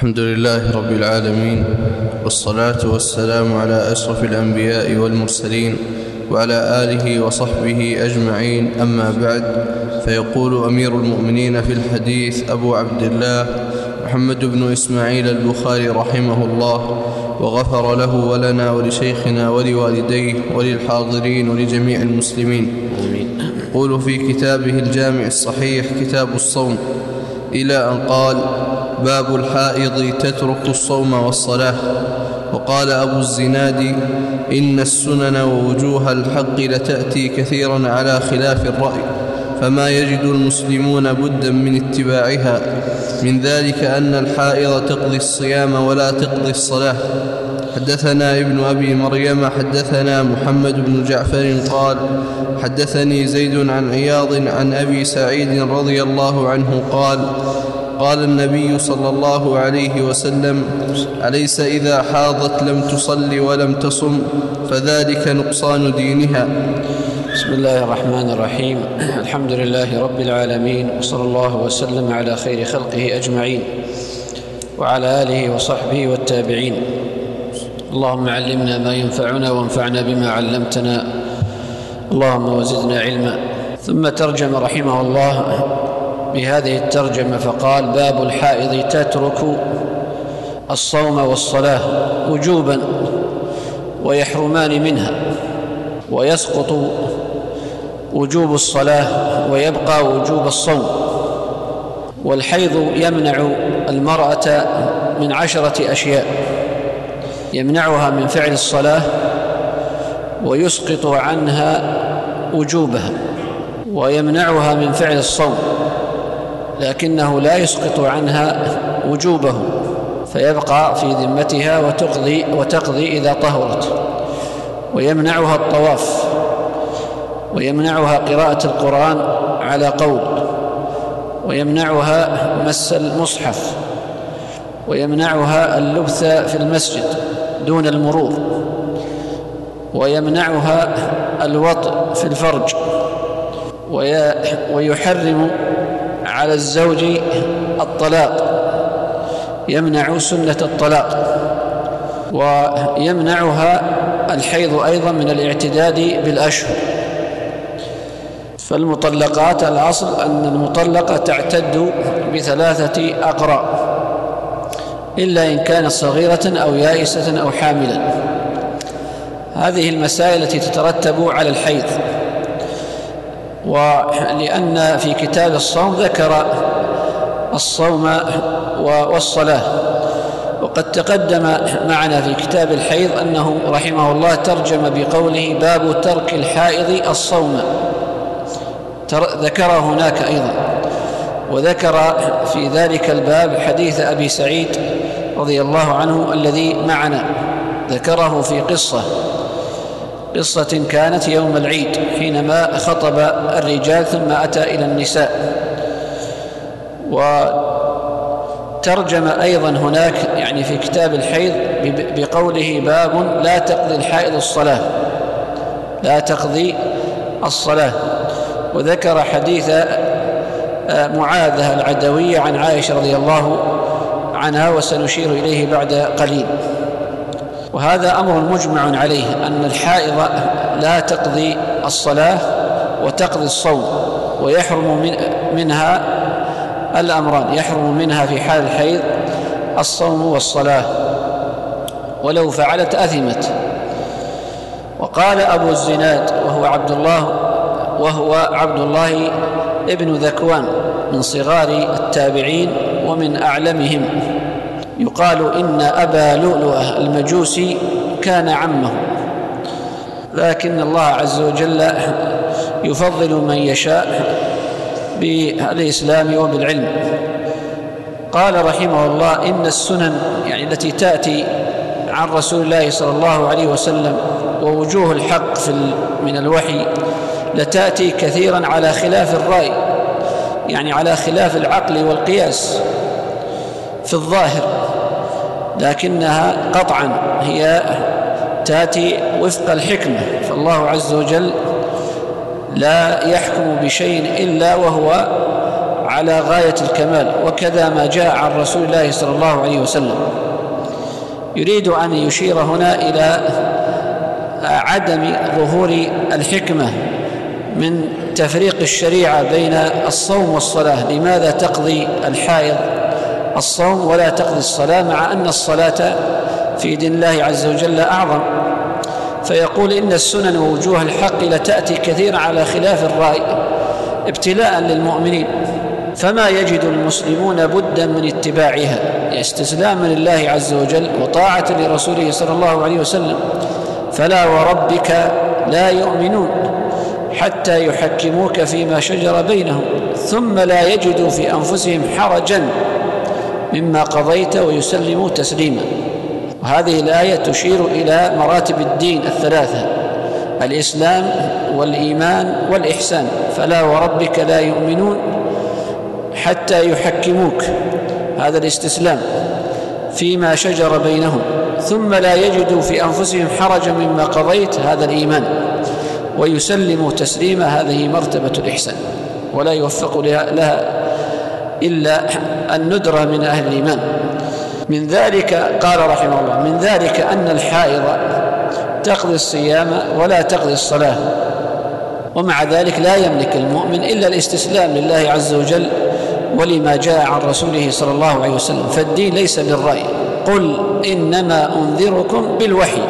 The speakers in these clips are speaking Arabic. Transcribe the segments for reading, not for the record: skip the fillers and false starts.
الحمد لله رب العالمين، والصلاة والسلام على أشرف الأنبياء والمرسلين وعلى آله وصحبه أجمعين. أما بعد، فيقول أمير المؤمنين في الحديث أبو عبد الله محمد بن إسماعيل البخاري رحمه الله، وغفر له ولنا ولشيخنا ولوالديه وللحاضرين ولجميع المسلمين. يقول في كتابه الجامع الصحيح كتاب الصوم إلى أن قال: باب الحائض تترك الصوم والصلاة. وقال أبو الزناد: إن السنن ووجوه الحق لتأتي كثيرا على خلاف الرأي، فما يجد المسلمون بدا من اتباعها. من ذلك أن الحائض تقضي الصيام ولا تقضي الصلاة. حدثنا ابن أبي مريم حدثنا محمد بن جعفر قال: حدثني زيد عن عياض عن أبي سعيد رضي الله عنه قال: قال النبي صلى الله عليه وسلم: أليس إذا حاضت لم تصل ولم تصم فذلك نقصان دينها. بسم الله الرحمن الرحيم. الحمد لله رب العالمين، وصلى الله وسلم على خير خلقه أجمعين وعلى آله وصحبه والتابعين. اللهم علمنا ما ينفعنا وانفعنا بما علمتنا، اللهم وزدنا علما. ثم ترجم رحمه الله بهذه الترجمة فقال: باب الحائض تترك الصوم والصلاة وجوبا ويحرمان منها، ويسقط وجوب الصلاة ويبقى وجوب الصوم. والحيض يمنع المرأة من 10 أشياء: يمنعها من فعل الصلاة، ويسقط عنها وجوبها، ويمنعها من فعل الصوم لكنه لا يسقط عنها وجوبه، فيبقى في ذمتها وتقضي إذا طهرت. ويمنعها الطواف، ويمنعها قراءة القرآن على قول، ويمنعها مس المصحف، ويمنعها اللبث في المسجد دون المرور، ويمنعها الوطء في الفرج، ويحرم على الزوج الطلاق، يمنع سنة الطلاق. ويمنعها الحيض أيضا من الاعتداد بالأشهر. فالمطلقات الأصل أن المطلقة تعتد ب3 أقراء، إلا إن كانت صغيرة أو يائسة أو حاملا. هذه المسائل التي تترتب على الحيض. ولأن في كتاب الصوم ذكر الصوم والصلاة، وقد تقدم معنا في كتاب الحيض أنه رحمه الله ترجم بقوله: باب ترك الحائض الصوم، ذكر هناك أيضا. وذكر في ذلك الباب حديث أبي سعيد رضي الله عنه الذي معنا، ذكره في قصة كانت يوم العيد حينما خطب الرجال ثم أتى إلى النساء. وترجم أيضا هناك يعني في كتاب الحيض بقوله: باب لا تقضي الحائض الصلاة، لا تقضي الصلاة. وذكر حديث معاذة العدوية عن عائشة رضي الله عنها، وسنشير إليه بعد قليل. وهذا أمر مجمع عليه، أن الحائض لا تقضي الصلاة وتقضي الصوم، ويحرم منها الأمران: يحرم منها في حال الحيض الصوم والصلاة، ولو فعلت أثمت. وقال أبو الزناد وهو عبد الله ابن ذكوان من صغار التابعين ومن أعلمهم، يقال إن أبا لؤلؤة المجوسي كان عمه، لكن الله عز وجل يفضل من يشاء بالإسلام وبالعلم. قال رحمه الله: إن السنن يعني التي تأتي عن رسول الله صلى الله عليه وسلم ووجوه الحق من الوحي لتأتي كثيرا على خلاف الرأي، يعني على خلاف العقل والقياس في الظاهر، لكنها قطعا هي تأتي وفق الحكمة. فالله عز وجل لا يحكم بشيء إلا وهو وعلى غاية الكمال، وكذا ما جاء عن رسول الله صلى الله عليه وسلم. يريد أن يشير هنا إلى عدم ظهور الحكمة من تفريق الشريعة بين الصوم والصلاة. لماذا تقضي الحائض الصوم ولا تقضي الصلاة، مع أن الصلاة في دين الله عز وجل أعظم؟ فيقول إن السنن ووجوه الحق لتأتي كثيرا على خلاف الرأي ابتلاء للمؤمنين، فما يجد المسلمون بدا من اتباعها استسلاما لله عز وجل وطاعة لرسوله صلى الله عليه وسلم. فلا وربك لا يؤمنون حتى يحكموك فيما شجر بينهم ثم لا يجدوا في أنفسهم حرجا مما قضيت ويسلموا تسليما. وهذه الآية تشير إلى مراتب الدين الثلاثة: الإسلام والإيمان والإحسان. فلا وربك لا يؤمنون حتى يحكموك، هذا الاستسلام، فيما شجر بينهم ثم لا يجدوا في أنفسهم حرجا مما قضيت، هذا الإيمان، ويسلموا تسليما، هذه مرتبة الإحسان. ولا يوفق لها إلا الندرة من أهل الإيمان. من ذلك قال رحمه الله: من ذلك أن الحائض تقضي الصيام ولا تقضي الصلاة، ومع ذلك لا يملك المؤمن إلا الاستسلام لله عز وجل ولما جاء عن رسوله صلى الله عليه وسلم. فالدين ليس بالرأي، قل إنما أنذركم بالوحي.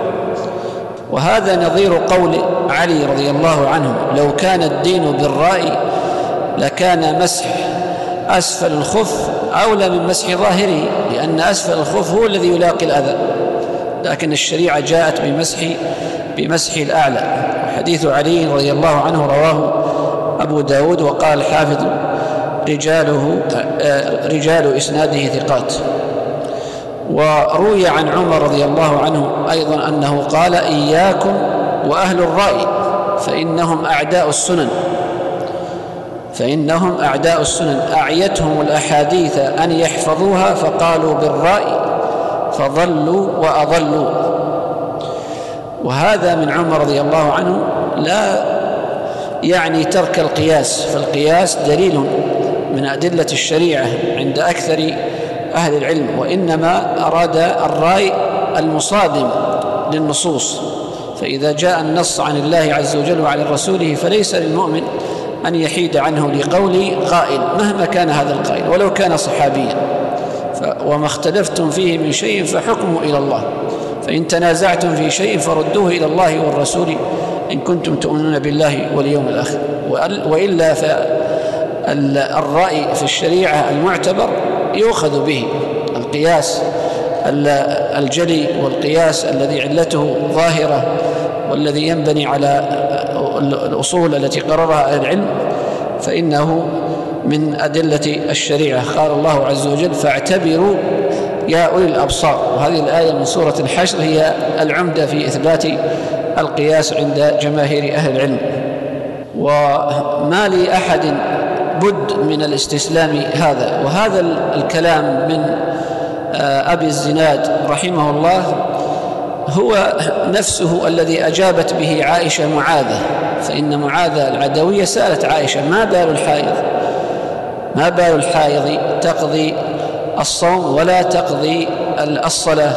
وهذا نظير قول علي رضي الله عنه: لو كان الدين بالرأي لكان مسح أسفل الخف أولى من مسح ظاهره، لأن أسفل الخف هو الذي يلاقي الأذى، لكن الشريعة جاءت بمسح الأعلى. حديث علي رضي الله عنه رواه أبو داود، وقال الحافظ: رجال إسناده ثقات. وروي عن عمر رضي الله عنه أيضا أنه قال: إياكم وأهل الرأي فإنهم أعداء السنن أعيتهم الأحاديث أن يحفظوها فقالوا بالرأي فضلوا وأضلوا. وهذا من عمر رضي الله عنه لا يعني ترك القياس، فالقياس دليل من أدلة الشريعة عند أكثر أهل العلم، وإنما أراد الرأي المصادم للنصوص. فإذا جاء النص عن الله عز وجل وعن رسوله فليس للمؤمن أن يحيد عنه لقول قائل مهما كان هذا القائل ولو كان صحابيا. وما اختلفتم فيه من شيء فحكمه إلى الله، فإن تنازعتم في شيء فردوه إلى الله والرسول إن كنتم تؤمنون بالله واليوم الآخر. وإلا فالرأي في الشريعة المعتبر يؤخذ به، القياس الجلي والقياس الذي علته ظاهرة والذي ينبني على الأصول التي قررها أهل العلم، فإنه من أدلة الشريعة. قال الله عز وجل: فاعتبروا يا أولي الأبصار. وهذه الآية من سورة الحشر هي العمدة في إثبات القياس عند جماهير أهل العلم. وما لأحد بد من الاستسلام هذا. وهذا الكلام من أبي الزناد رحمه الله هو نفسه الذي أجابت به عائشة معاذة، فإن معاذة العدوية سألت عائشة: ما بال الحائض تقضي الصوم ولا تقضي الصلاة؟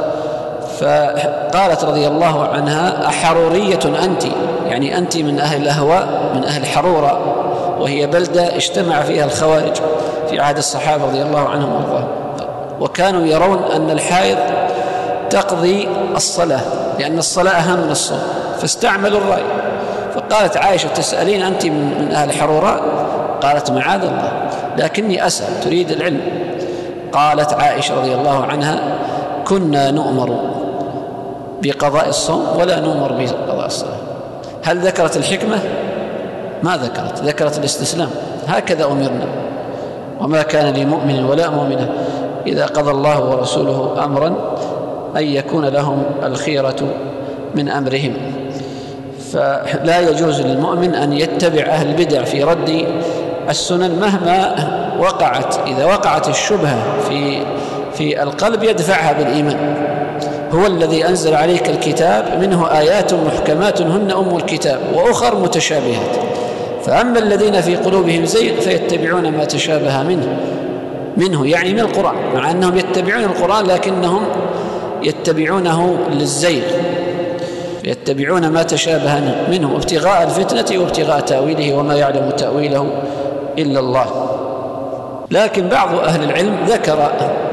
فقالت رضي الله عنها: أحرورية أنت؟ يعني أنت من أهل الأهواء، من أهل حرورة، وهي بلدة اجتمع فيها الخوارج في عهد الصحابة رضي الله عنهم وارضاهم، وكانوا يرون أن الحائض تقضي الصلاة لأن الصلاة أهم من الصوم، فاستعملوا الرأي. فقالت عائشة: تسألين أنت من أهل حرورة؟ قالت: معاذ الله، لكني أسأل، تريد العلم. قالت عائشة رضي الله عنها: كنا نؤمر بقضاء الصوم ولا نؤمر بقضاء الصلاة. هل ذكرت الحكمة؟ ما ذكرت الاستسلام. هكذا أمرنا، وما كان لمؤمن ولا مؤمنة إذا قضى الله ورسوله أمرا أن يكون لهم الخيرة من أمرهم. فلا يجوز للمؤمن أن يتبع أهل البدع في رد السنن مهما وقعت. إذا وقعت الشبهة في القلب يدفعها بالإيمان. هو الذي أنزل عليك الكتاب منه آيات محكمات هن أم الكتاب وأخر متشابهات، فأما الذين في قلوبهم زيغ فيتبعون ما تشابه منه يعني من القرآن، مع أنهم يتبعون القرآن لكنهم يتبعونه للزيغ، يتبعون ما تشابه منه ابتغاء الفتنة وابتغاء تأويله وما يعلم تأويله إلا الله. لكن بعض أهل العلم ذكر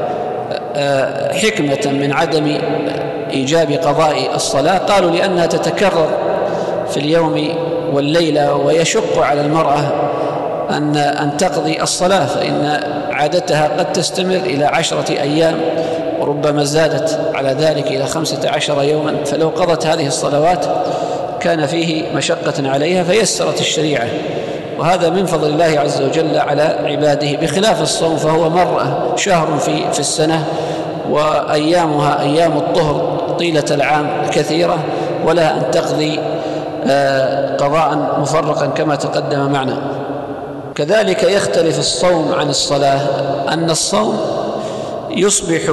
حكمة من عدم إيجاب قضاء الصلاة، قالوا لأنها تتكرر في اليوم والليلة ويشق على المرأة أن تقضي الصلاة، فإن عادتها قد تستمر إلى 10 أيام وربما زادت على ذلك إلى 15 يوما، فلو قضت هذه الصلوات كان فيه مشقة عليها فيسرت الشريعة، وهذا من فضل الله عز وجل على عباده، بخلاف الصوم فهو مرة شهر في السنة وأيامها أيام الطهر طيلة العام كثيرة، ولا أن تقضي قضاء مفرقا كما تقدم معنا. كذلك يختلف الصوم عن الصلاة، أن الصوم يصبح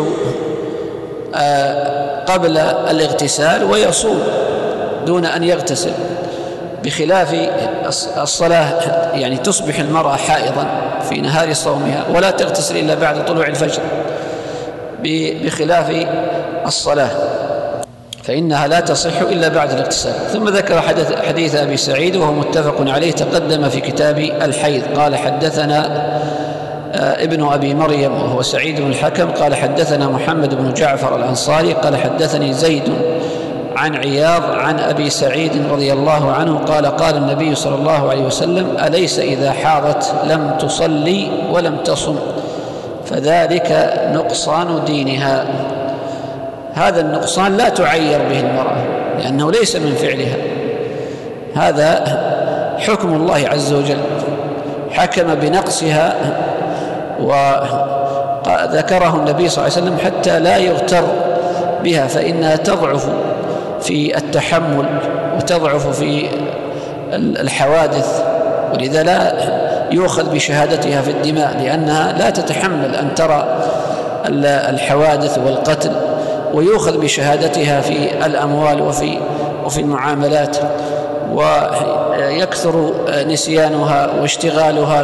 قبل الاغتسال ويصوم دون أن يغتسل، بخلاف الصلاة يعني تصبح المرأة حائضا في نهار صومها ولا تغتسل إلا بعد طلوع الفجر، بخلاف الصلاة فإنها لا تصح إلا بعد الاغتسال. ثم ذكر حديث أبي سعيد وهو متفق عليه تقدم في كتاب الحيض، قال حدثنا ابن أبي مريم وهو سعيد بن الحكم قال حدثنا محمد بن جعفر الأنصاري قال حدثني زيد عن عياض عن أبي سعيد رضي الله عنه قال قال النبي صلى الله عليه وسلم: أليس إذا حاضت لم تصلي ولم تصم فذلك نقصان دينها. هذا النقصان لا تعير به المرأة لأنه ليس من فعلها، هذا حكم الله عز وجل، حكم بنقصها وذكره النبي صلى الله عليه وسلم حتى لا يغتر بها، فإنها تضعف في التحمل وتضعف في الحوادث، ولذا لا يؤخذ بشهادتها في الدماء لأنها لا تتحمل أن ترى الحوادث والقتل، ويؤخذ بشهادتها في الأموال وفي المعاملات، ويكثر نسيانها واشتغالها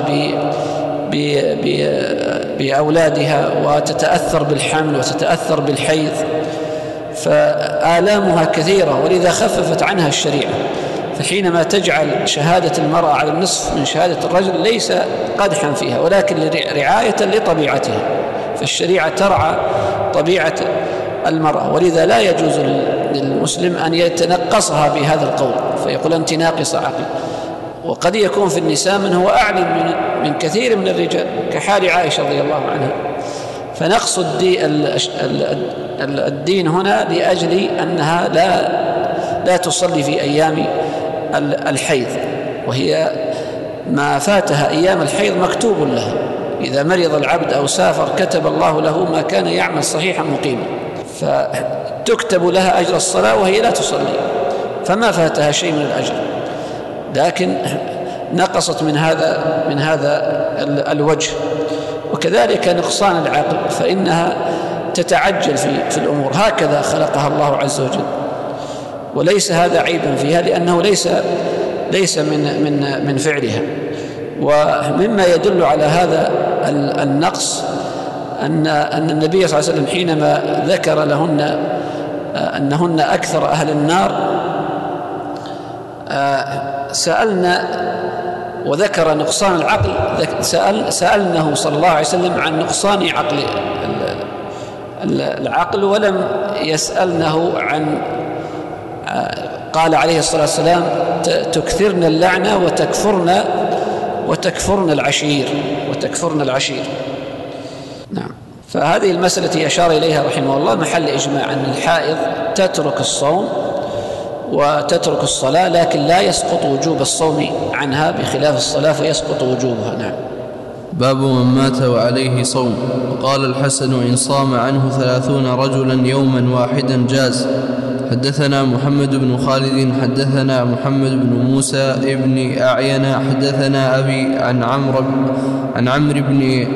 بأولادها وتتأثر بالحمل وتتأثر بالحيض، فآلامها كثيرة، ولذا خففت عنها الشريعة. فحينما تجعل شهادة المرأة على النصف من شهادة الرجل ليس قدحا فيها ولكن رعاية لطبيعتها، فالشريعة ترعى طبيعة المرأة، ولذا لا يجوز للمسلم أن يتنقصها بهذا القول فيقول أنت ناقص عقل. وقد يكون في النساء من هو أعلم من كثير من الرجال كحال عائشة رضي الله عنها، فنقص الدين هنا لأجل أنها لا تصلي في أيام الحيض، وهي ما فاتها أيام الحيض مكتوب لها، إذا مرض العبد أو سافر كتب الله له ما كان يعمل صحيحا مقيما، فتكتب لها أجر الصلاة وهي لا تصلي، فما فاتها شيء من الأجر، لكن نقصت من هذا الوجه. وكذلك نقصان العقل، فإنها تتعجل في الأمور، هكذا خلقها الله عز وجل، وليس هذا عيبا فيها لأنه ليس من فعلها. ومما يدل على هذا النقص أن النبي صلى الله عليه وسلم حينما ذكر لهن أنهن أكثر أهل النار سألنا وذكر نقصان العقل، سألناه صلى الله عليه وسلم عن نقصان العقل ولم يسألنه عن، قال عليه الصلاة والسلام: تكثرن اللعنة وتكفرن العشير. نعم. فهذه المسألة أشار إليها رحمه الله محل إجماع أن الحائض تترك الصوم وتترك الصلاة، لكن لا يسقط وجوب الصوم عنها بخلاف الصلاة فيسقط وجوبها. نعم. باب من مات وعليه صوم. قال الحسن: إن صام عنه 30 رجلا يوما واحدا جاز. حدثنا محمد بن خالد حدثنا محمد بن موسى ابن أعين حدثنا أبي عن عمرو بن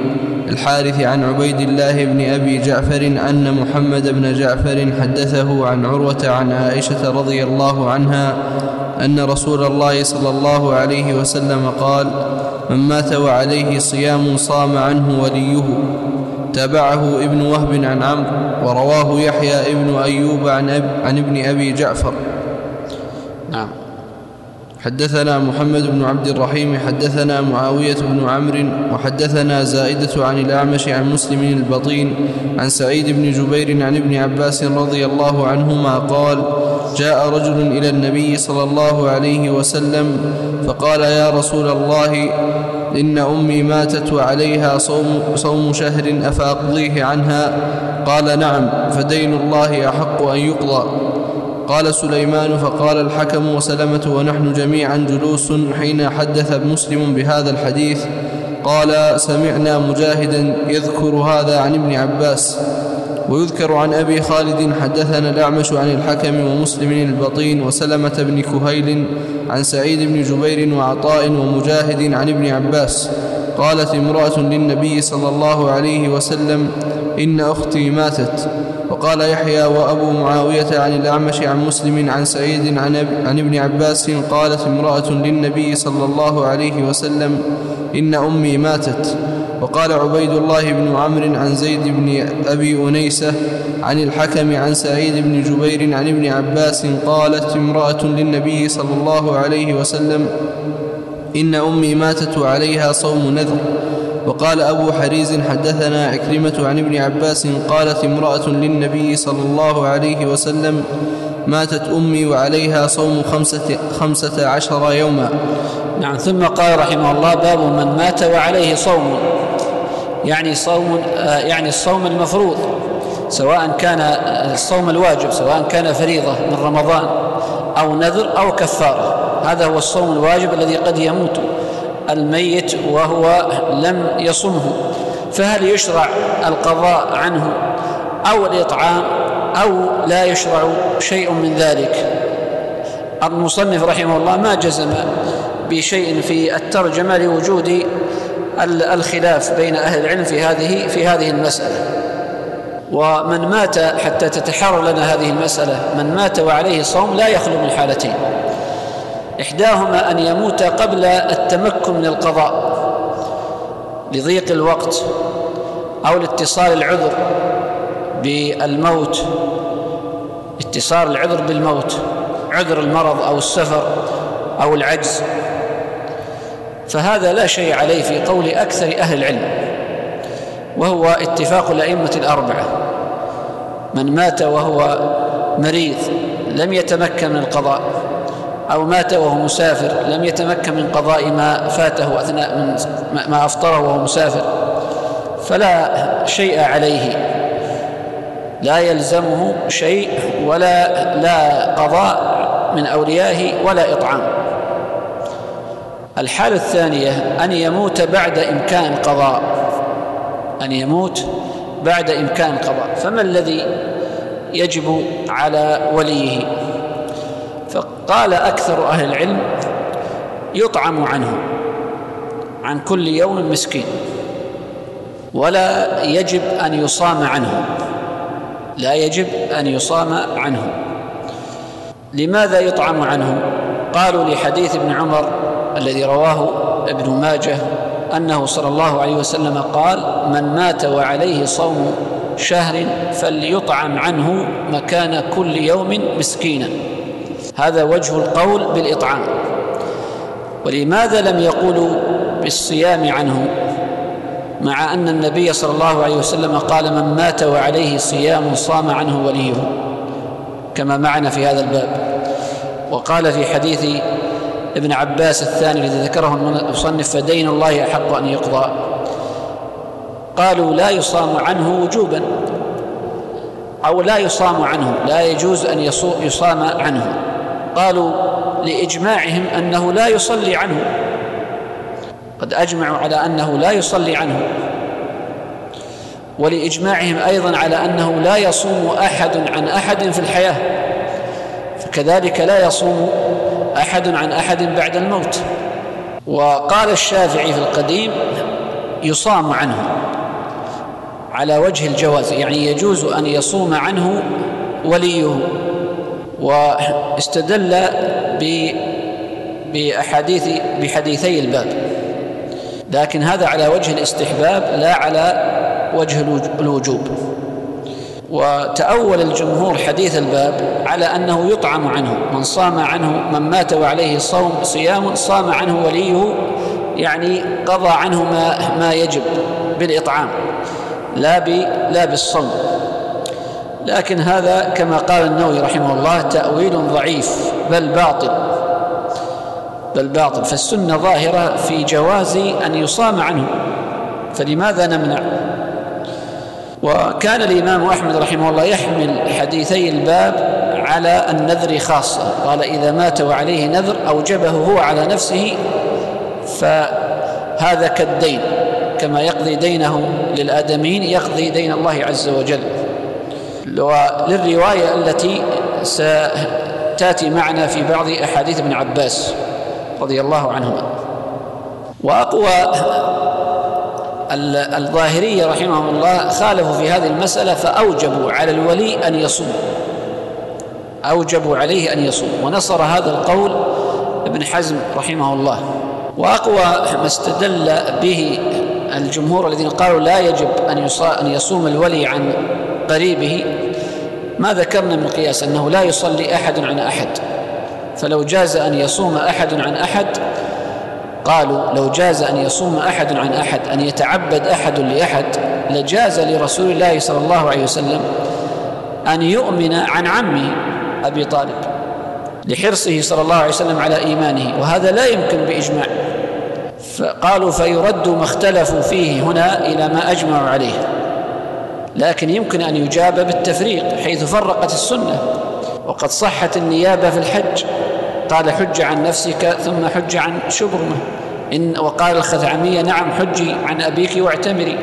الحارث عن عبيد الله بن أبي جعفر أن محمد بن جعفر حدثه عن عروة عن عائشة رضي الله عنها أن رسول الله صلى الله عليه وسلم قال: من مات وعليه صيام صام عنه وليه. تابعه ابن وهب عن عمرو، ورواه يحيى ابن أيوب عن ابن أبي جعفر. نعم. حدثنا محمد بن عبد الرحيم حدثنا معاوية بن عمرو وحدثنا زائدة عن الأعمش عن مسلم البطين عن سعيد بن جبير عن ابن عباس رضي الله عنهما قال: جاء رجل إلى النبي صلى الله عليه وسلم فقال: يا رسول الله، إن أمي ماتت وعليها صوم شهر أفأقضيه عنها؟ قال: نعم، فدين الله أحق أن يقضى. قال سليمان: فقال الحكم وسلمة ونحن جميعا جلوس حين حدث مسلم بهذا الحديث. قال: سمعنا مجاهدا يذكر هذا عن ابن عباس. ويذكر عن أبي خالد حدثنا الأعمش عن الحكم ومسلم البطين وسلمة بن كهيل عن سعيد بن جبير وعطاء ومجاهد عن ابن عباس. قالت امرأة للنبي صلى الله عليه وسلم: إن أختي ماتت. وقال يحيى وأبو معاوية عن الأعمش عن مسلم عن سعيد عن ابن عباس: قالت امرأة للنبي صلى الله عليه وسلم: إن أمي ماتت. وقال عبيد الله بن عمرو عن زيد بن أبي أنيسة عن الحكم عن سعيد بن جبير عن ابن عباس: قالت امرأة للنبي صلى الله عليه وسلم: إن أمي ماتت وعليها صوم نذر. وقال أبو حريز حدثنا عكرمة عن ابن عباس: قالت امرأة للنبي صلى الله عليه وسلم: ماتت أمي وعليها صوم 15 يوما. نعم. ثم قال رحمه الله: باب من مات وعليه صوم، يعني الصوم المفروض، سواء كان الصوم الواجب، سواء كان فريضة من رمضان أو نذر أو كفارة. هذا هو الصوم الواجب الذي قد يموت الميت وهو لم يصمه، فهل يشرع القضاء عنه أو الإطعام أو لا يشرع شيء من ذلك؟ المصنف رحمه الله ما جزم بشيء في الترجمة لوجود الخلاف بين أهل العلم في هذه المسألة. ومن مات، حتى تتحرر لنا هذه المسألة، من مات وعليه صوم لا يخلو من حالتين: إحداهما أن يموت قبل التمكن من القضاء لضيق الوقت أو لاتصال العذر بالموت، اتصال العذر بالموت، عذر المرض أو السفر أو العجز، فهذا لا شيء عليه في قول أكثر أهل العلم، وهو اتفاق الأئمة الأربعة. من مات وهو مريض لم يتمكن من القضاء، أو مات وهو مسافر لم يتمكن من قضاء ما فاته أثناء من ما أفطره وهو مسافر، فلا شيء عليه، لا يلزمه شيء لا قضاء من أوليائه ولا إطعام. الحالة الثانية أن يموت بعد إمكان قضاء، فما الذي يجب على وليه؟ فقال أكثر أهل العلم: يطعم عنه عن كل يوم مسكين، ولا يجب أن يصام عنه. لماذا يطعم عنه؟ قالوا لحديث ابن عمر الذي رواه ابن ماجه أنه صلى الله عليه وسلم قال: من مات وعليه صوم شهر فليطعم عنه مكان كل يوم مسكينا. هذا وجه القول بالإطعام. ولماذا لم يقولوا بالصيام عنه، مع أن النبي صلى الله عليه وسلم قال: من مات وعليه صيام صام عنه وليه، كما معنا في هذا الباب. وقال في حديث ابن عباس الثاني الذي ذكره المصنف: فدين الله أحق أن يقضى. قالوا: لا يصام عنه وجوبا، أو لا يصام عنه، لا يجوز أن يصام عنه. قالوا لإجماعهم أنه لا يصلي عنه، قد أجمعوا على أنه لا يصلي عنه، ولإجماعهم أيضا على أنه لا يصوم أحد عن أحد في الحياة، فكذلك لا يصوم أحد عن أحد بعد الموت. وقال الشافعي في القديم: يصام عنه، على وجه الجواز، يعني يجوز أن يصوم عنه وليه. واستدل بحديثي الباب، لكن هذا على وجه الاستحباب لا على وجه الوجوب. وتأول الجمهور حديث الباب على أنه يطعم عنه، من صام عنه، من مات وعليه صيام صام عنه وليه، يعني قضى عنه ما يجب بالإطعام لا بالصوم. لكن هذا كما قال النووي رحمه الله تأويل ضعيف بل باطل، فالسنة ظاهرة في جواز أن يصام عنه، فلماذا نمنع؟ وكان الإمام أحمد رحمه الله يحمل حديثي الباب على النذر خاصة، قال إذا مات وعليه نذر أوجبه هو على نفسه فهذا كالدين، كما يقضي دينه للآدمين يقضي دين الله عز وجل. وللرواية التي ستأتي معنا في بعض أحاديث ابن عباس رضي الله عنهما. وأقوى الظاهرية رحمهم الله خالفوا في هذه المسألة، فأوجبوا على الولي أن يصوم، أوجبوا عليه أن يصوم، ونصر هذا القول ابن حزم رحمه الله. وأقوى ما استدل به الجمهور الذين قالوا لا يجب أن يصوم الولي عن قريبه ما ذكرنا من قياس، أنه لا يصلي أحد عن أحد، فلو جاز أن يصوم أحد عن أحد، قالوا لو جاز أن يصوم أحد عن أحد، أن يتعبد أحد لأحد، لجاز لرسول الله صلى الله عليه وسلم أن يؤمن عن عمه أبي طالب لحرصه صلى الله عليه وسلم على إيمانه، وهذا لا يمكن بإجماع. فقالوا فيرد ما اختلفوا فيه هنا إلى ما أجمعوا عليه، لكن يمكن أن يجاب بالتفريق حيث فرقت السنة. وقد صحت النيابة في الحج، قال حج عن نفسك ثم حج عن شبرمة، وقال الخثعمية نعم حجي عن أبيك واعتمري.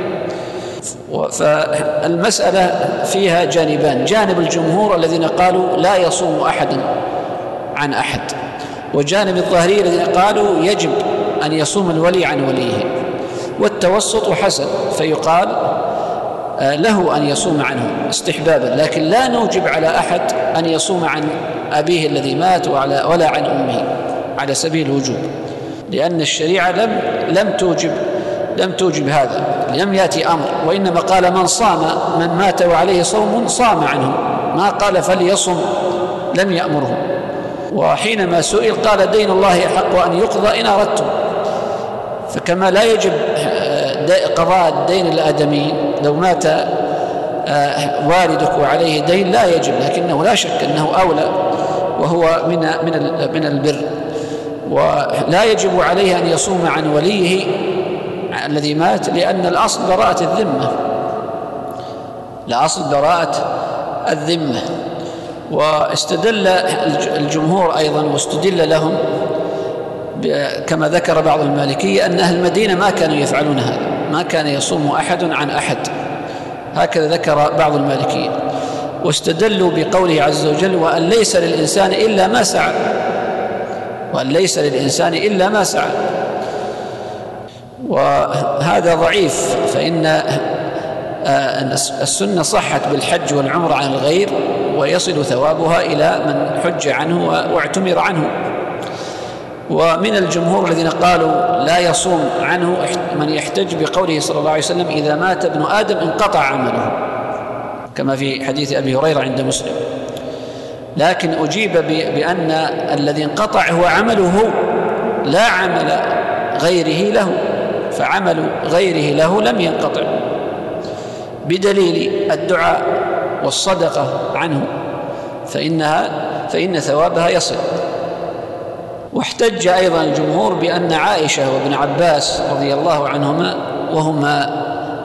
فالمسألة فيها جانبان، جانب الجمهور الذين قالوا لا يصوم أحد عن أحد، وجانب الظاهرية الذين قالوا يجب أن يصوم الولي عن وليه، والتوسط حسن، فيقال له أن يصوم عنه استحبابا، لكن لا نوجب على أحد أن يصوم عن أبيه الذي مات ولا عن أمه على سبيل الوجوب، لأن الشريعة لم توجب هذا، لم يأتي أمر، وإنما قال من صام، من مات وعليه صوم صام عنه، ما قال فليصم، لم يأمره. وحينما سئل قال دين الله حق أن يقضى إن أردتم، فكما لا يجب قضاء الدين الآدمي، لو مات والدك وعليه دين لا يجب، لكنه لا شك أنه أولى وهو من البر. ولا يجب عليه أن يصوم عن وليه الذي مات، لأن الأصل براءة الذمة، الأصل براءة الذمة. واستدل الجمهور أيضا، واستدل لهم كما ذكر بعض المالكية أن أهل المدينة ما كانوا يفعلون هذا، ما كان يصوم أحد عن أحد، هكذا ذكر بعض المالكية. واستدلوا بقوله عز وجل وأن ليس للإنسان إلا ما سعى، وأن ليس للإنسان إلا ما سعى، وهذا ضعيف، فإن السنة صحت بالحج والعمرة عن الغير، ويصل ثوابها إلى من حج عنه واعتمر عنه. ومن الجمهور الذين قالوا لا يصوم عنه من يحتج بقوله صلى الله عليه وسلم إذا مات ابن آدم انقطع عمله، كما في حديث أبي هريرة عند مسلم. لكن أجيب بأن الذي انقطع هو عمله لا عمل غيره له، فعمل غيره له لم ينقطع، بدليل الدعاء والصدقة عنه، فإن ثوابها يصل. واحتج أيضا الجمهور بأن عائشة وابن عباس رضي الله عنهما، وهما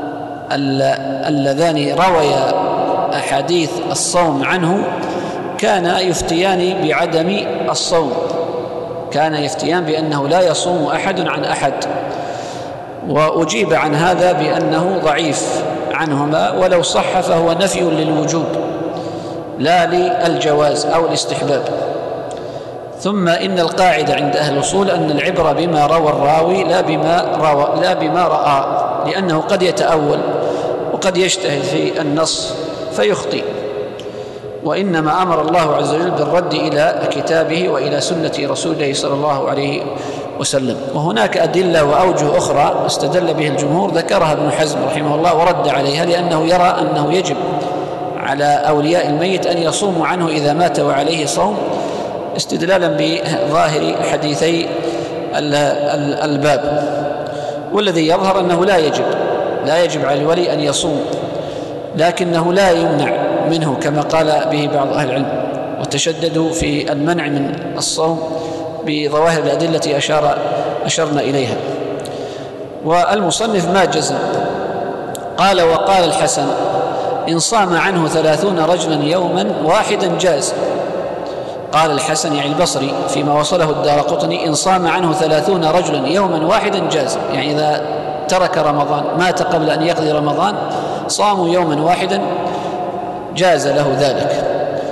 اللذان رويا أحاديث الصوم عنه، كان يفتيان بعدم الصوم، كان يفتيان بأنه لا يصوم أحد عن أحد، وأجيب عن هذا بأنه ضعيف عنهما، ولو صح فهو نفي للوجوب لا للجواز أو الاستحباب. ثم إن القاعدة عند أهل الأصول أن العبرة بما روى الراوي لا بما رأى، لأنه قد يتأول وقد يجتهد في النص فيخطئ، وإنما أمر الله عز وجل بالرد إلى كتابه وإلى سنة رسوله صلى الله عليه وسلم. وهناك أدلة وأوجه أخرى استدل به الجمهور ذكرها ابن حزم رحمه الله ورد عليها، لأنه يرى أنه يجب على أولياء الميت أن يصوموا عنه إذا مات وعليه صوم، استدلالا بظاهر حديثي الباب. والذي يظهر أنه لا يجب على الولي أن يصوم، لكنه لا يمنع منه كما قال به بعض أهل العلم، وتشددوا في المنع من الصوم بظواهر الأدلة التي أشرنا إليها. والمصنف ما جزم، قال وقال الحسن إن صام عنه 30 رجلا يوما واحدا جاز. قال الحسن يعني البصري فيما وصله الدارقطني إن صام عنه 30 رجلا يوما واحدا جاز، يعني إذا ترك رمضان مات قبل أن يقضي رمضان صاموا يوما واحدا جاز له ذلك.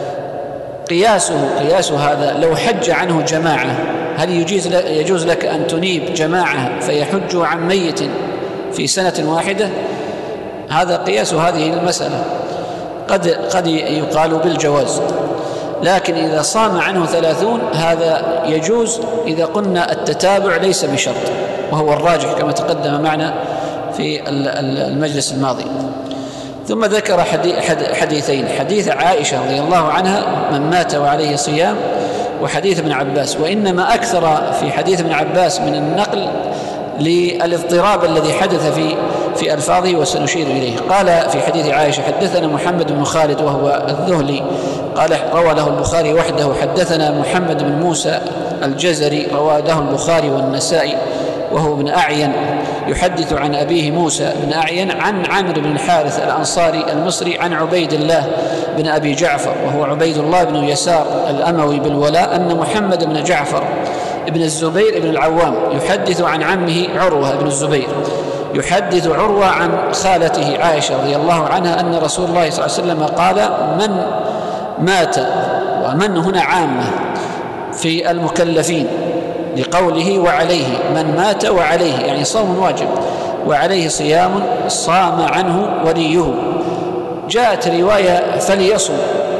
قياس هذا لو حج عنه جماعة، هل يجوز لك أن تنيب جماعة فيحجوا عن ميت في سنة واحدة؟ هذا قياس هذه المسألة، قد يقال بالجواز، لكن إذا صام عنه 30 هذا يجوز إذا قلنا التتابع ليس بشرط، وهو الراجح كما تقدم معنا في المجلس الماضي. ثم ذكر حديثين، حديث عائشة رضي الله عنها من مات وعليه صيام، وحديث ابن عباس، وإنما أكثر في حديث ابن عباس من النقل للاضطراب الذي حدث في ألفاظه وسنشير إليه. قال في حديث عائشة حدثنا محمد بن خالد وهو الذهلي قال روى له البخاري وحده، حدثنا محمد بن موسى الجزري روى له البخاري والنسائي وهو ابن أعين يحدث عن أبيه موسى بن أعين عن عامر بن الحارث الأنصاري المصري عن عبيد الله بن أبي جعفر وهو عبيد الله بن يسار الأموي بالولاء أن محمد بن جعفر ابن الزبير بن العوام يحدث عن عمه عروة بن الزبير يحدث عروة عن خالته عائشة رضي الله عنها أن رسول الله صلى الله عليه وسلم قال من مات، ومن هنا عامة في المكلفين لقوله وعليه، من مات وعليه يعني صوم واجب وعليه صيام صام عنه وليه. جاءت رواية فليصم،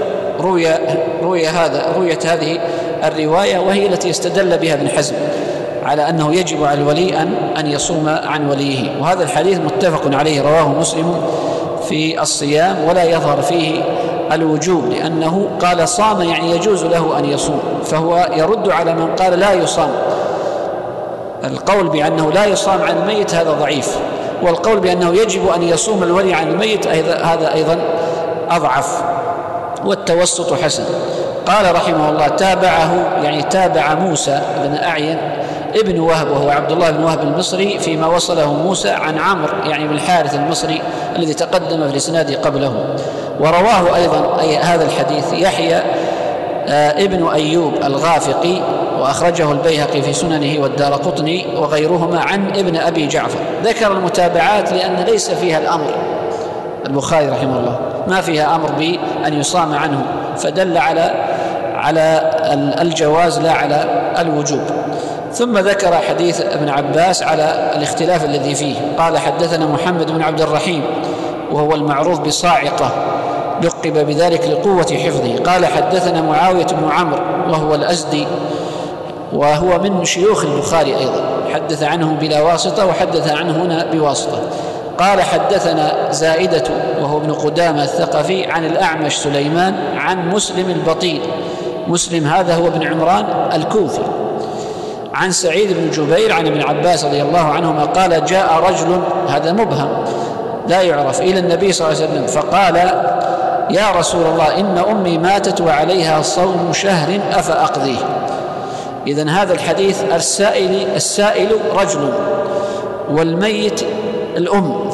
رويت هذه الرواية وهي التي استدل بها ابن حزم على أنه يجب على الولي أن يصوم عن وليه، وهذا الحديث متفق عليه رواه مسلم في الصيام ولا يظهر فيه الوجوب، لأنه قال صام يعني يجوز له أن يصوم، فهو يرد على من قال لا يصام. القول بأنه لا يصام عن الميت هذا ضعيف، والقول بأنه يجب أن يصوم الولي عن الميت هذا أيضا أضعف، والتوسط حسن. قال رحمه الله تابعه يعني تابع موسى بن أعين ابن وهب وهو عبد الله بن وهب المصري فيما وصله موسى عن عمرو يعني بن الحارث المصري الذي تقدم في الإسناد قبله. ورواه أيضا هذا الحديث يحيى ابن أيوب الغافقي وأخرجه البيهقي في سننه والدارقطني وغيرهما عن ابن أبي جعفر. ذكر المتابعات لأن ليس فيها الأمر، البخاري رحمه الله ما فيها أمر بأن يصام عنه، فدل على الجواز لا على الوجوب. ثم ذكر حديث ابن عباس على الاختلاف الذي فيه. قال حدثنا محمد بن عبد الرحيم وهو المعروف بصاعقة لقب بذلك لقوة حفظه. قال حدثنا معاوية بن عمرو وهو الأزدي وهو من شيوخ البخاري أيضا، حدث عنه بلا واسطة وحدث عنه هنا بواسطة. قال حدثنا زائدة وهو ابن قدامة الثقفي عن الأعمش سليمان عن مسلم البطين، مسلم هذا هو ابن عمران الكوفي، عن سعيد بن جبير عن ابن عباس رضي الله عنهما قال جاء رجل، هذا مبهم لا يعرف، إلى النبي صلى الله عليه وسلم فقال يا رسول الله إن أمي ماتت وعليها صوم شهر أفأقضيه. إذن هذا الحديث السائل رجل والميت الأم،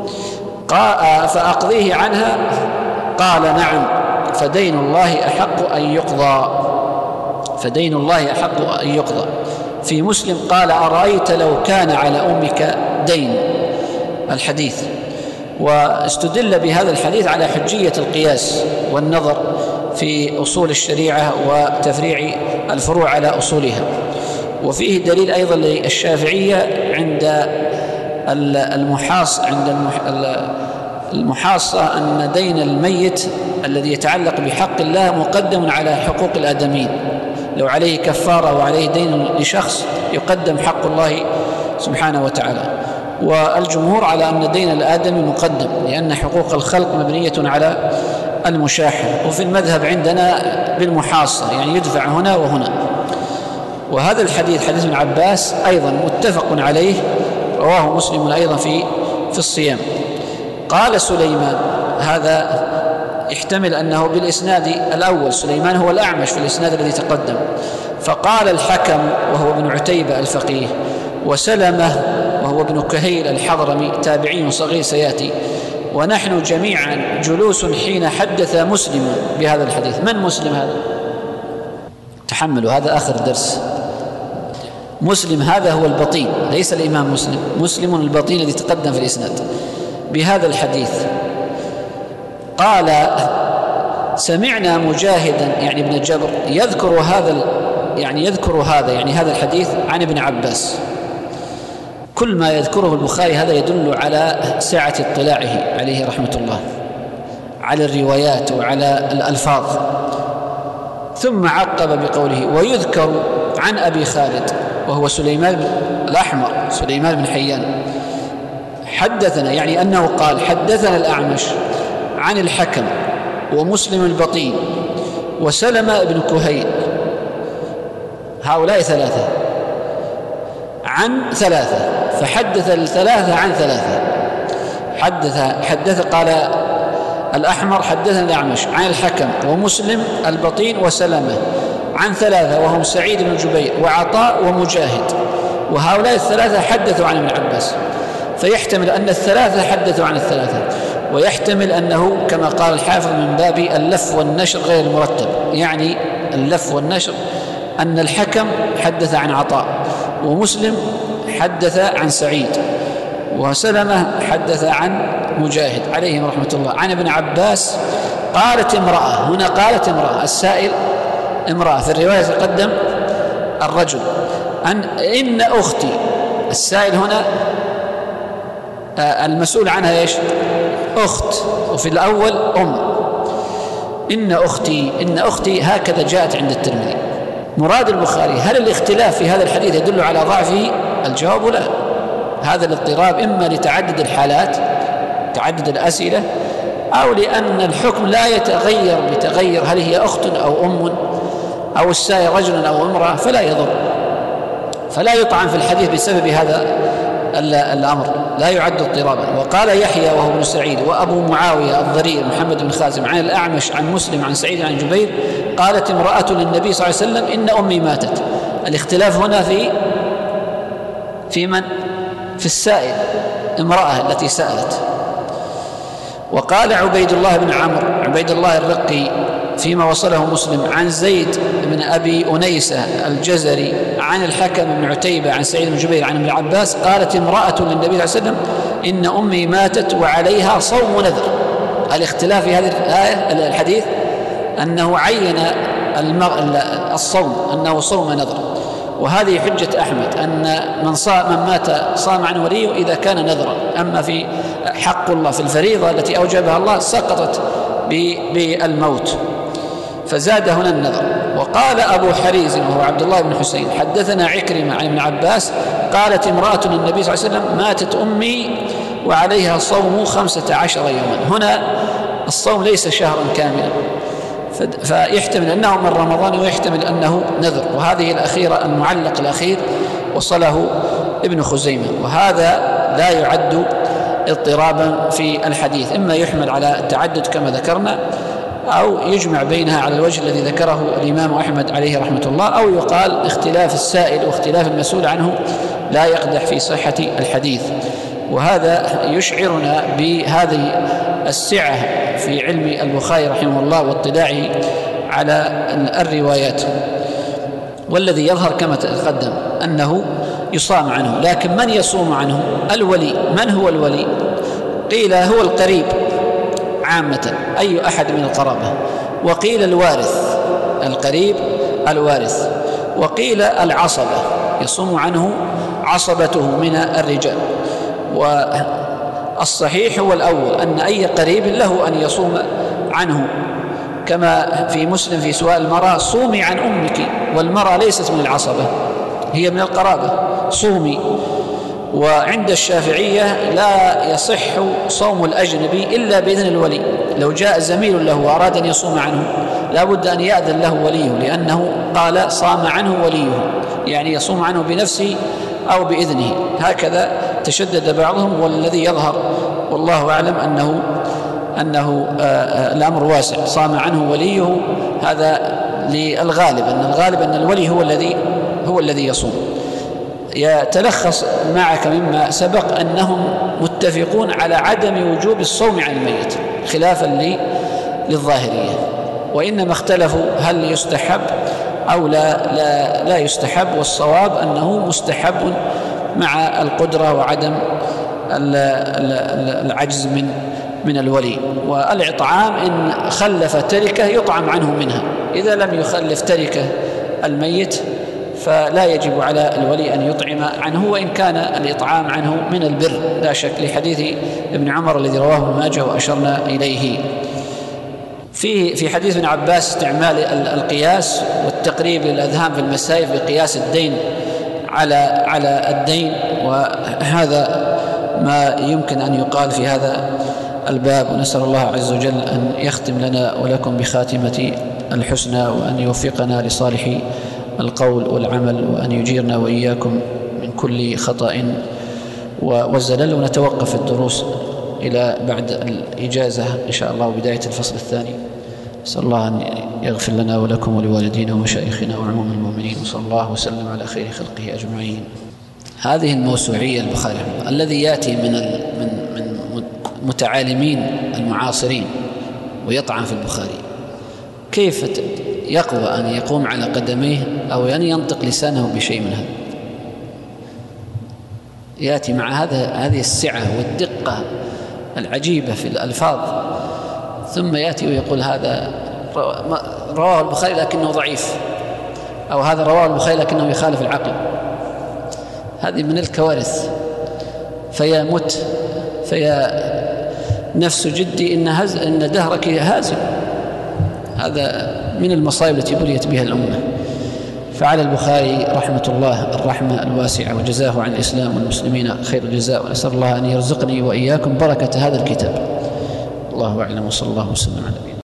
فأقضيه عنها؟ قال نعم، فدين الله أحق أن يقضى، فدين الله أحق أن يقضى. في مسلم قال أرأيت لو كان على أمك دين، الحديث. واستدل بهذا الحديث على حجية القياس والنظر في أصول الشريعة وتفريع الفروع على أصولها. وفيه دليل أيضا للشافعية عند المحاص، عند المحاصة أن دين الميت الذي يتعلق بحق الله مقدم على حقوق الآدمين، لو عليه كفارة وعليه دين لشخص يقدم حق الله سبحانه وتعالى. والجمهور على أن دين الآدمي مقدم، لأن حقوق الخلق مبنية على المشاحة. وفي المذهب عندنا بالمحاصة، يعني يدفع هنا وهنا. وهذا الحديث حديث ابن عباس أيضا متفق عليه، رواه مسلم أيضا في الصيام. قال سليمان، هذا يحتمل أنه بالإسناد الأول، سليمان هو الأعمش في الإسناد الذي تقدم. فقال الحكم وهو ابن عتيبة الفقيه، وسلمة وهو ابن كهيل الحضرمي تابعي صغير سيأتي، ونحن جميعا جلوس حين حدث مسلم بهذا الحديث. من مسلم هذا؟ تحملوا، هذا آخر درس. مسلم هذا هو البطين، ليس الإمام مسلم، مسلم البطين الذي تقدم في الإسناد بهذا الحديث. قال سمعنا مجاهدا يعني ابن جبر يذكر هذا الحديث عن ابن عباس. كل ما يذكره البخاري هذا يدل على سعة اطلاعه عليه رحمة الله على الروايات وعلى الألفاظ. ثم عقب بقوله ويذكر عن أبي خالد وهو سليمان الأحمر سليمان بن حيان حدثنا، يعني أنه قال حدثنا الأعمش عن الحكم ومسلم البطين وسلمة بن كهيل، هؤلاء ثلاثة عن ثلاثة، فحدث الثلاثة عن ثلاثة. حدث قال الأحمر حدثنا الأعمش عن الحكم ومسلم البطين وسلمة عن ثلاثة، وهم سعيد بن جبير وعطاء ومجاهد، وهؤلاء الثلاثة حدثوا عن ابن عباس. فيحتمل أن الثلاثة حدثوا عن الثلاثة، ويحتمل أنه كما قال الحافظ من باب اللف والنشر غير المرتب، يعني اللف والنشر أن الحكم حدث عن عطاء، ومسلم حدث عن سعيد، وسلمة حدث عن مجاهد عليهم رحمة الله عن ابن عباس. قالت امرأة، هنا قالت امرأة، السائل امرأة، في الرواية تقدم الرجل. إن أختي، السائل هنا المسؤول عنها إيش؟ أخت، وفي الأول إن أختي هكذا جاءت عند الترمذي. مراد البخاري هل الاختلاف في هذا الحديث يدل على ضعفه؟ الجواب لا. هذا الاضطراب إما لتعدد الحالات، تعدد الأسئلة، أو لأن الحكم لا يتغير بتغير هل هي أخت أو أم أو السائل رجل أو امرأة، فلا يضر، فلا يطعن في الحديث بسبب هذا الأمر، لا يعد اضطرابا. وقال يحيى وهو ابن سعيد وأبو معاوية الضرير محمد بن خازم عن الأعمش عن مسلم عن سعيد عن جبير قالت امرأة للنبي صلى الله عليه وسلم إن أمي ماتت. الاختلاف هنا في من؟ في السائل، امرأة التي سألت. وقال عبيد الله بن عمرو عبيد الله الرقي فيما وصله مسلم عن زيد بن أبي أنيسة الجزري عن الحكم بن عتيبة عن سعيد بن جبير عن ابن عباس قالت امرأة للنبي صلى الله عليه وسلم إن أمي ماتت وعليها صوم نذر. الاختلاف في هذه الآية الحديث أنه عين الصوم أنه صوم نذر، وهذه حجة أحمد أن من مات صام عن وليه إذا كان نذرا. أما في حق الله في الفريضة التي أوجبها الله سقطت بالموت، فزاد هنا النذر. وقال أبو حريز وهو عبد الله بن حسين حدثنا عكرمة عن ابن عباس قالت امرأة للنبي صلى الله عليه وسلم ماتت أمي وعليها صوم 15 يوما. هنا الصوم ليس شهرا كاملا، فيحتمل أنه من رمضان ويحتمل أنه نذر. وهذه الأخيرة المعلق الأخير وصله ابن خزيمة، وهذا لا يعد اضطرابا في الحديث، إما يحمل على التعدد كما ذكرنا، أو يجمع بينها على الوجه الذي ذكره الإمام أحمد عليه رحمة الله، أو يقال اختلاف السائل واختلاف المسؤول عنه لا يقدح في صحة الحديث. وهذا يشعرنا بهذه السعة في علم البخاري رحمه الله واطلاعه على الروايات. والذي يظهر كما تقدم أنه يصام عنه، لكن من يصوم عنه؟ الولي. من هو الولي؟ قيل هو القريب عامة، أي أحد من القرابة، وقيل الوارث، القريب الوارث، وقيل العصبة، يصوم عنه عصبته من الرجال. الصحيح هو الأول، أن أي قريب له أن يصوم عنه، كما في مسلم في سؤال المرأة: صومي عن أمك، والمرأة ليست من العصبة، هي من القرابة، صومي. وعند الشافعية لا يصح صوم الأجنبي إلا بإذن الولي. لو جاء زميل له وأراد أن يصوم عنه لا بد أن يأذن له وليه، لأنه قال صام عنه وليه، يعني يصوم عنه بنفسه أو بإذنه. هكذا تشدد بعضهم، والذي يظهر والله أعلم أنه الأمر واسع، صام عنه وليه. هذا للغالب، أن الغالب أن الولي هو الذي يصوم. يتلخص معك مما سبق أنهم متفقون على عدم وجوب الصوم عن الميت خلافا للظاهرية، وإنما اختلفوا هل يستحب أو لا يستحب، والصواب أنه مستحب مع القدرة وعدم العجز من الولي. والإطعام إن خلف تركة يطعم عنه منها، إذا لم يخلف تركة الميت فلا يجب على الولي أن يطعم عنه، وإن كان الإطعام عنه من البر لا شك، لحديث ابن عمر الذي رواه ابن ماجه وأشرنا إليه. في حديث ابن عباس استعمال القياس والتقريب للأذهان في المسائل بقياس الدين على الدين، وهذا ما يمكن أن يقال في هذا الباب. ونسأل الله عز وجل أن يختم لنا ولكم بخاتمة الحسنى، وأن يوفقنا لصالح القول والعمل، وأن يجيرنا وإياكم من كل خطأ والزلل. ونتوقف الدروس إلى بعد الإجازة إن شاء الله وبداية الفصل الثاني. نسأل الله أن يغفر لنا ولكم ولوالدينا ومشايخنا وعموم المؤمنين، وصلى الله وسلم على خير خلقه أجمعين. هذه الموسوعية البخاري الذي يأتي من متعالمين المعاصرين ويطعن في البخاري، كيف يقوى أن يقوم على قدميه أو أن ينطق لسانه بشيء من هذا؟ يأتي مع هذه السعة والدقة العجيبة في الألفاظ، ثم يأتي ويقول هذا رواه البخاري لكنه ضعيف، أو هذا رواه البخاري لكنه يخالف العقل. هذه من الكوارث. فيا مت، فيا نفس جدي إن دهرك هازم. هذا من المصائب التي بليت بها الأمة. فعلى البخاري رحمة الله الرحمة الواسعة، وجزاه عن الإسلام والمسلمين خير الجزاء، ونسأل الله أن يرزقني وإياكم بركة هذا الكتاب. الله أعلم، وصلى الله وسلم على نبينا.